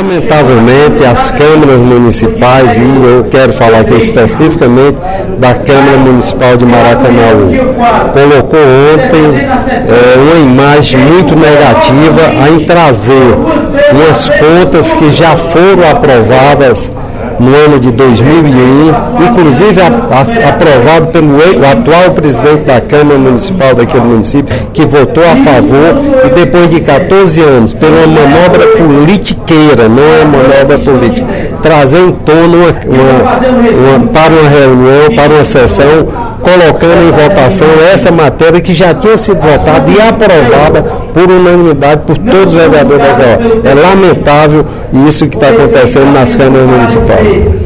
Lamentavelmente, as câmaras municipais, e eu quero falar aqui especificamente da Câmara Municipal de Maracanaú, colocou ontem uma imagem muito negativa em trazer umas contas que já foram aprovadas no ano de 2001, inclusive aprovado pelo atual presidente da Câmara Municipal daquele município, que votou a favor, e depois de 14 anos, pela manobra politiqueira, não é manobra política, trazer em torno para uma reunião, para uma sessão, colocando em votação essa matéria que já tinha sido votada e aprovada por unanimidade por todos os vereadores da Câmara. É lamentável isso que está acontecendo nas câmaras municipais.